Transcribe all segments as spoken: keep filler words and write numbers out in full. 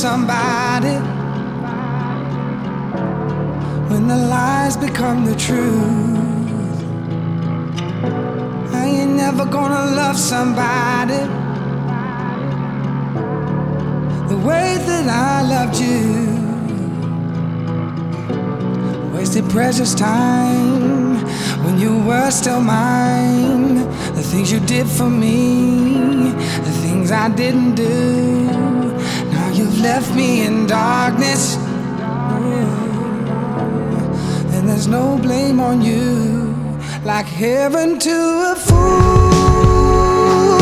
somebody when the lies become the truth. I ain't never gonna love somebody the way that I loved you. Wasted precious time when you were still mine. The things you did for me, the things I didn't do. Now you've left me in darkness, and there's no blame on you. Like heaven to a fool.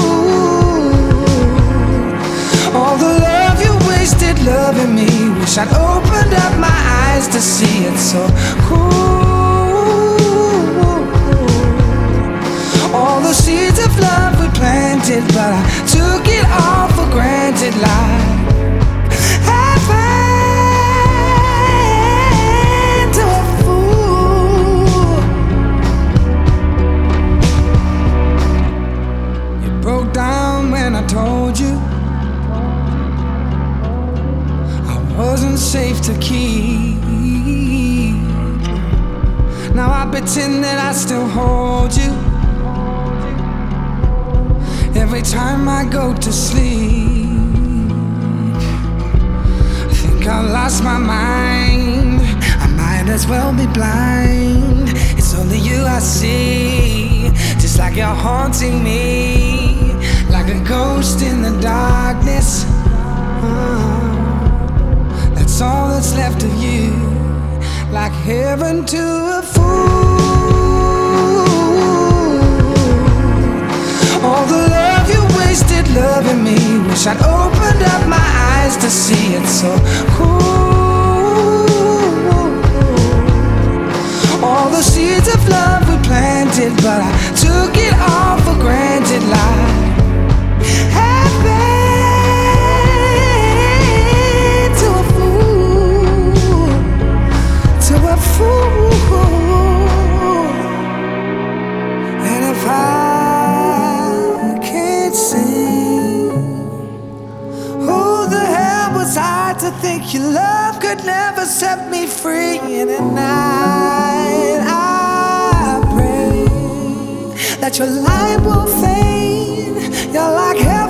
All the love you wasted loving me, wish I'd opened up my eyes to see it so cool. All the seeds of love we planted, but I took it all for granted. Like heaven to a fool. You broke down when I told you wasn't safe to keep. Now I pretend that I still hold you every time I go to sleep. I think I lost my mind, I might as well be blind. It's only you I see, just like you're haunting me, like a ghost in the darkness. uh. That's all that's left of you. Like heaven to a fool. All the love you wasted loving me, wish I'd opened up my eyes to see it so cool. All the seeds of love we planted, but I took it all for granted. Like heaven a fool. And if I can't sing, who the hell was I to think your love could never set me free? And at night I pray that your light will fade. You're like hell.